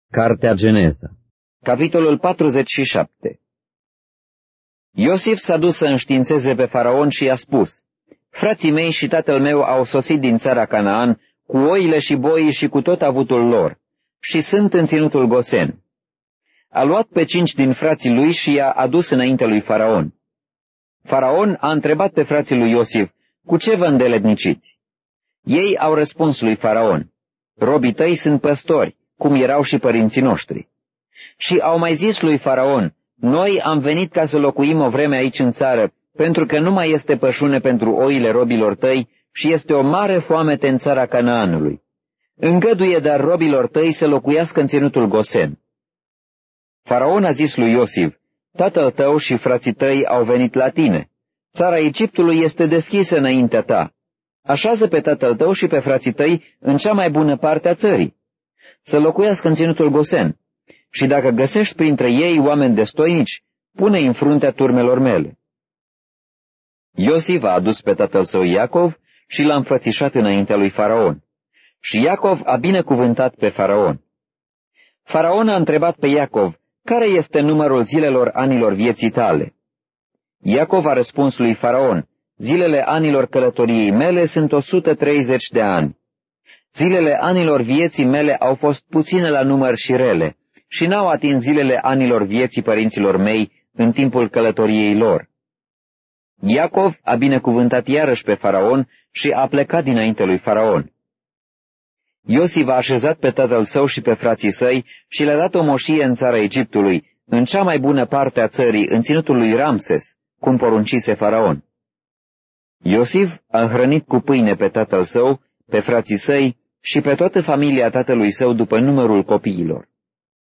Cartea Geneza, capitolul 47. Iosif s-a dus să înștiințeze pe Faraon și i-a spus: frații mei și tatăl meu au sosit din țara Canaan cu oile și boii și cu tot avutul lor și sunt în ținutul Gosen. A luat pe 5 din frații lui și i-a adus înainte lui Faraon. Faraon a întrebat pe frații lui Iosif: cu ce vă îndeletniciți? Ei au răspuns lui Faraon: robii tăi sunt păstori, cum erau și părinții noștri. Și au mai zis lui Faraon: noi am venit ca să locuim o vreme aici în țară, pentru că nu mai este pășune pentru oile robilor tăi și este o mare foamete în țara Canaanului. Îngăduie dar robilor tăi să locuiască în ținutul Gosen. Faraon a zis lui Iosif: tatăl tău și frații tăi au venit la tine. Țara Egiptului este deschisă înaintea ta. Așează pe tatăl tău și pe frații tăi în cea mai bună parte a țării, să locuiască în ținutul Gosen. Și dacă găsești printre ei oameni destoinici, pune-i în fruntea turmelor mele. Iosif a adus pe tatăl său Iacov și l-a înfățișat înaintea lui Faraon. Și Iacov a binecuvântat pe Faraon. Faraon a întrebat pe Iacov: care este numărul zilelor anilor vieții tale? Iacov a răspuns lui Faraon: zilele anilor călătoriei mele sunt 130 de ani. Zilele anilor vieții mele au fost puține la număr și rele, și n-au atins zilele anilor vieții părinților mei în timpul călătoriei lor. Iacov a binecuvântat iarăși pe Faraon și a plecat dinainte lui Faraon. Iosif a așezat pe tatăl său și pe frații săi și le-a dat o moșie în țara Egiptului, în cea mai bună parte a țării, în ținutul lui Ramses, cum poruncise Faraon. Iosif a hrănit cu pâine pe tatăl său, pe frații săi și pe toată familia tatălui său după numărul copiilor.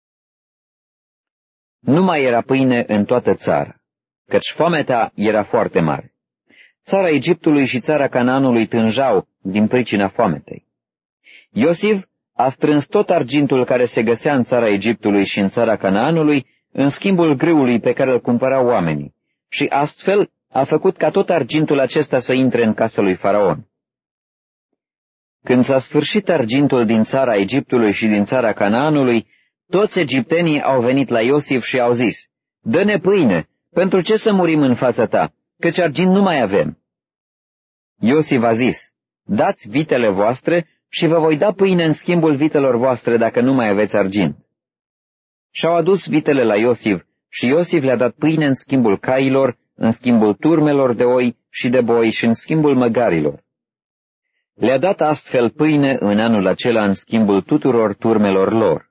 Nu mai era pâine în toată țara, căci foametea era foarte mare. Țara Egiptului și țara Canaanului tânjau din pricina foametei. Iosif a strâns tot argintul care se găsea în țara Egiptului și în țara Canaanului în schimbul grâului pe care îl cumpărau oamenii și astfel a făcut ca tot argintul acesta să intre în casa lui Faraon. Când s-a sfârșit argintul din țara Egiptului și din țara Canaanului, toți egiptenii au venit la Iosif și au zis: dă-ne pâine, pentru ce să murim în fața ta, căci argint nu mai avem. Iosif a zis: dați vitele voastre și vă voi da pâine în schimbul vitelor voastre dacă nu mai aveți argint. Și-au adus vitele la Iosif și Iosif le-a dat pâine în schimbul cailor, în schimbul turmelor de oi și de boi și în schimbul măgarilor. Le-a dat astfel pâine în anul acela în schimbul tuturor turmelor lor.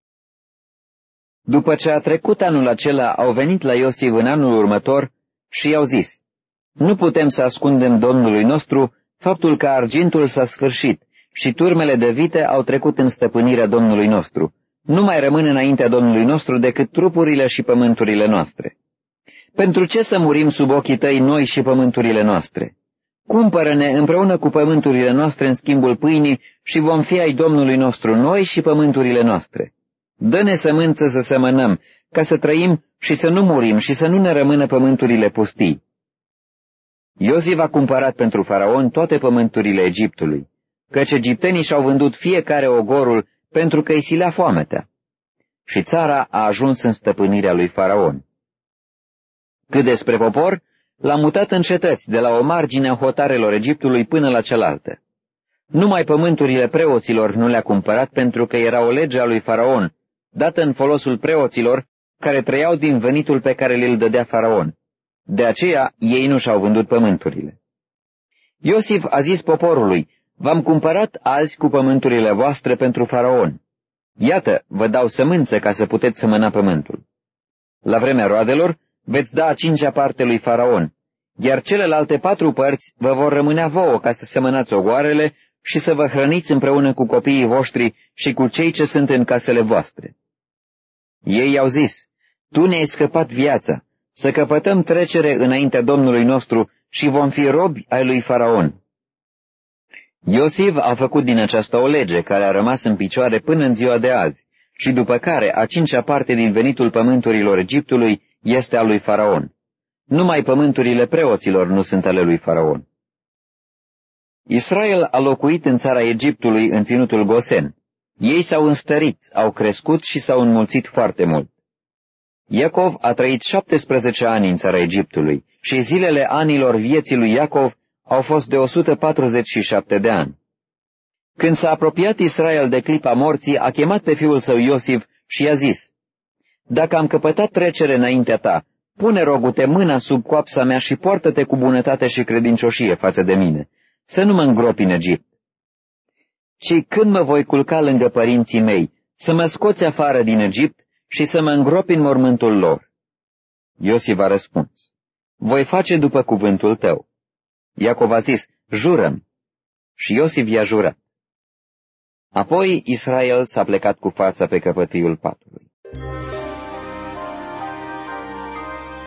După ce a trecut anul acela, au venit la Iosif în anul următor și i-au zis: nu putem să ascundem Domnului nostru faptul că argintul s-a sfârșit și turmele de vite au trecut în stăpânirea Domnului nostru. Nu mai rămân înaintea Domnului nostru decât trupurile și pământurile noastre. Pentru ce să murim sub ochii tăi noi și pământurile noastre? Cumpără-ne împreună cu pământurile noastre în schimbul pâinii și vom fi ai Domnului nostru noi și pământurile noastre. Dă-ne sămânță să semănăm, ca să trăim și să nu murim și să nu ne rămână pământurile pustii. Iosif a cumpărat pentru Faraon toate pământurile Egiptului, căci egiptenii și-au vândut fiecare ogorul pentru că îi silea foametea. Și țara a ajuns în stăpânirea lui Faraon. Cât despre popor, l-a mutat în cetăți, de la o margine a hotarelor Egiptului până la cealaltă. Numai pământurile preoților nu le-a cumpărat pentru că era o lege a lui Faraon, dată în folosul preoților, care trăiau din venitul pe care le-l dădea Faraon. De aceea ei nu și-au vândut pământurile. Iosif a zis poporului: v-am cumpărat azi cu pământurile voastre pentru Faraon. Iată, vă dau sămânță ca să puteți sămăna pământul. La vremea roadelor veți da a 5-a parte lui Faraon, iar celelalte 4 părți vă vor rămânea vouă ca să semănați ogoarele și să vă hrăniți împreună cu copiii voștri și cu cei ce sunt în casele voastre. Ei i-au zis: tu ne-ai scăpat viața, să căpătăm trecere înaintea Domnului nostru și vom fi robi ai lui Faraon. Iosif a făcut din aceasta o lege care a rămas în picioare până în ziua de azi, și după care a 5-a parte din venitul pământurilor Egiptului este al lui Faraon. Numai pământurile preoților nu sunt ale lui Faraon. Israel a locuit în țara Egiptului în ținutul Gosen. Ei s-au înstărit, au crescut și s-au înmulțit foarte mult. Iacov a trăit 17 ani în țara Egiptului și zilele anilor vieții lui Iacov au fost de 147 de ani. Când s-a apropiat Israel de clipa morții, a chemat pe fiul său Iosif și i-a zis: Dacă am căpătat trecere înaintea ta, pune, rogu-te, mâna sub coapsa mea și poartă-te cu bunătate și credincioșie față de mine, să nu mă îngropi în Egipt. Și când mă voi culca lângă părinții mei, să mă scoți afară din Egipt și să mă îngropi în mormântul lor. Iosif a răspuns: Voi face după cuvântul tău. Iacov a zis: Jură-mi. Și Iosif i-a jurat. Apoi Israel s-a plecat cu fața pe căpătâiul patului.